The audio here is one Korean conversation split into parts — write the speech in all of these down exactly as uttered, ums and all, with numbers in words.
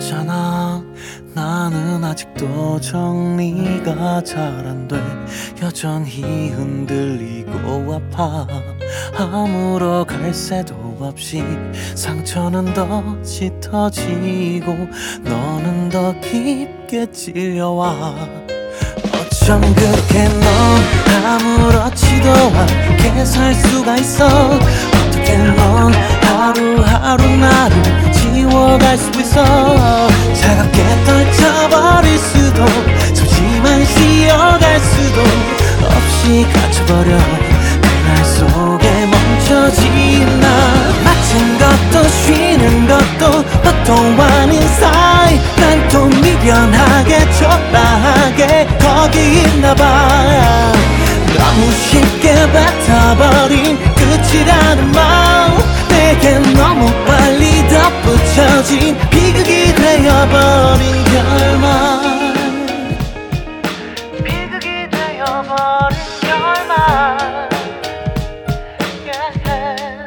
알잖아, 나는 아직도 정리가 잘 안 돼. 여전히 흔들리고 아파. 아무러 갈 새도 없이 상처는 더 짙어지고 너는 더 깊게 찔려와. 어쩜 그렇게 넌 아무렇지도 않게 살 수가 있어. 어떻게 넌 하루하루 나를 지워갈 수 있어. 차갑게 떨쳐버릴 수도 잠시만 쉬어갈 수도 없이 갇혀버려. 그날 속에 멈춰진 나. 맡은 것도 쉬는 것도 보통 아닌 사이. 난 또 미련하게 초라하게 거기 있나봐. 너무 쉽게 뱉어버린 끝이라는 말 내게 너무 빨리 덧붙여진 비극이 되어버린 결말. 비극이 되어버린 결말. yeah.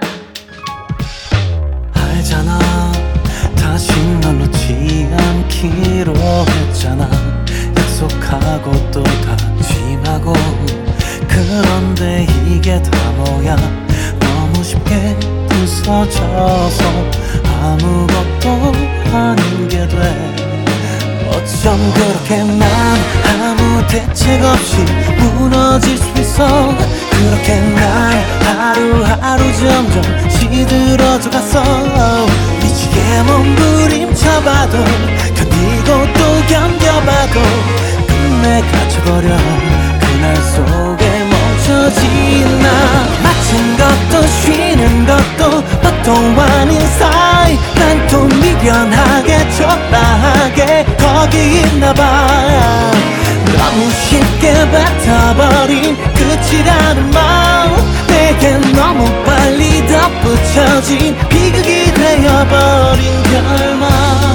알잖아, 다시 널 놓지 않기로 했잖아. 약속하고 또 다짐하고. 그런데 이게 다 뭐야. 너무 쉽게 부서져서 아무것도 아닌 게 돼. 어쩜 그렇게 난 아무 대책 없이 무너질 수 있어. 그렇게 난 하루하루 점점 시들어져 갔어. 미치게 몸부림쳐봐도 견디고 또 견뎌봐도 끝내 갇혀버려. 그날 속에 멈춰진 나. 맡은 것도 쉬는 것도 보통 아닌 사이. 난 또 미련하게 초라하게 거기 있나봐. 너무 쉽게 뱉어버린 끝이라는 말 내게 너무 빨리 덧붙여진 비극이 되어버린 결말.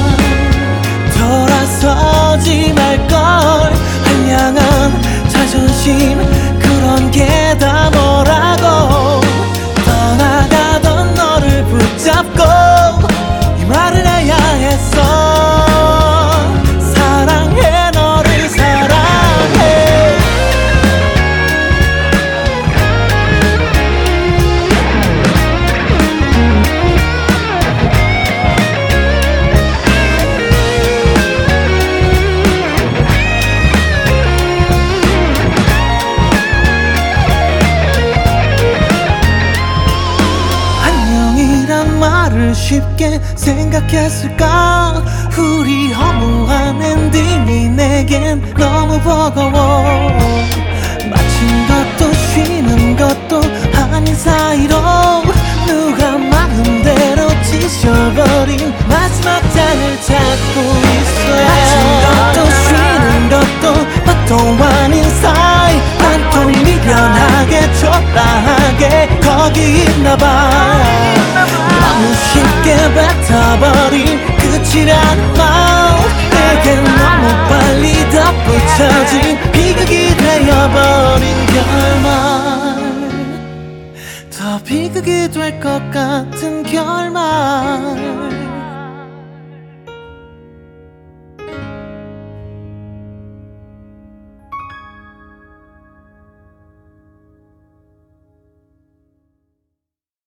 돌아서지 말걸 한량한 자존심 그런 게 다 뭐라고. 떠나가던 너를 붙잡고 이 말을 해야 했어. 사랑해, 너를 사랑해. 말을 쉽게 생각했을까. 우리 허무한 엔딩이 내겐 너무 버거워. 마친 것도 쉬는 것도 아닌 사이로 누가 마음대로 지셔버린 마지막 장을 찾고 있어. 마친 것도 쉬는 것도 보통 아닌 사이. 난 또 미련하게 초라하게 거기 있나봐. 너무 쉽게 뱉어버린 끝이라는 말 내게 너무 빨리 덧붙여진 비극이 되어버린 결말. 더 비극이 될 것 같은 결말.